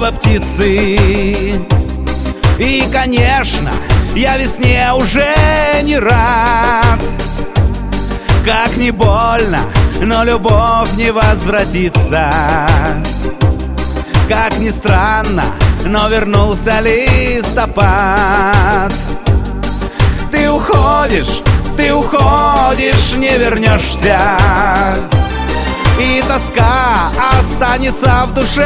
неба птицы. И, конечно, я весне уже не рад. Как не больно, но любовь не возвратится. Как ни странно, но вернулся листопад. Ты уходишь, не вернешься. И тоска останется в душе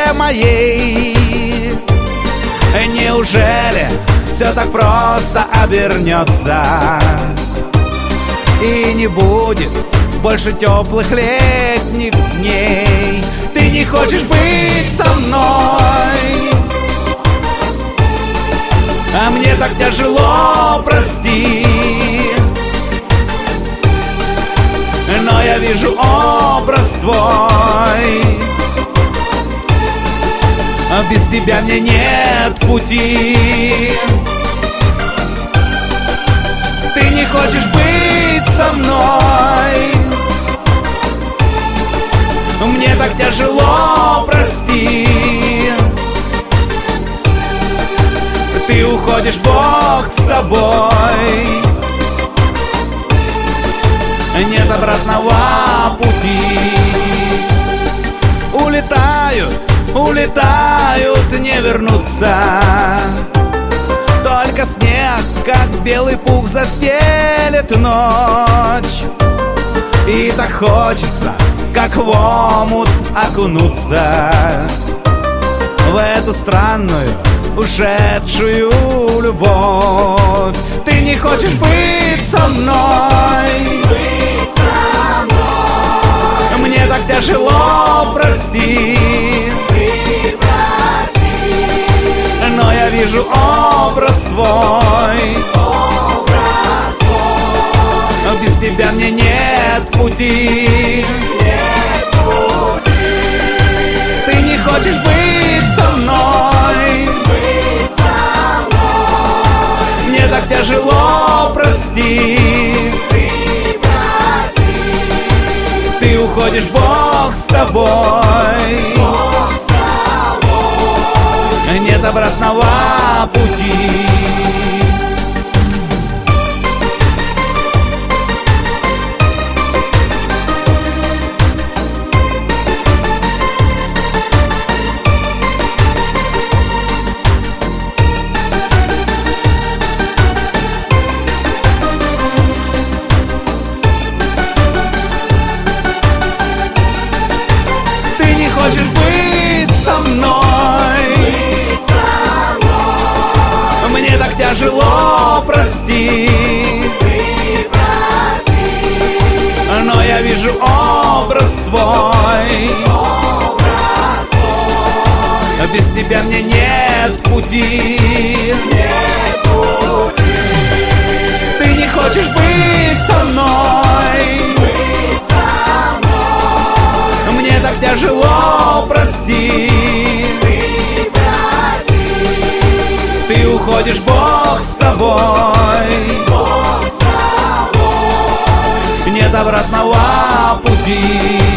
моей. Неужели все так просто обернется? И не будет больше теплых летних дней. Ты не хочешь быть со мной, а мне так тяжело, прости. Но я вижу образ твой. Без тебя мне нет пути. Ты не хочешь быть со мной, мне так тяжело, прости. Ты уходишь, Бог с тобой. Нет обратного пути. Улетают, не вернутся. Только снег, как белый пух, застелит ночь. И так хочется, как в омут, окунуться в эту странную, ушедшую любовь. Ты не хочешь быть со мной, мне так тяжело, прости. Но я вижу образ твой. Без тебя мне нет пути. Ты не хочешь быть со мной, мне так тяжело, прости. Ты уходишь, Бог с тобой. Нет обратного пути. Ты не хочешь быть со мной, мне так тяжело, прости. Но я вижу образ твой. Без тебя мне нет пути. Ты не хочешь быть со мной, мне так тяжело, прости. Ты уходишь, Бог с тобой. Нет обратного пути.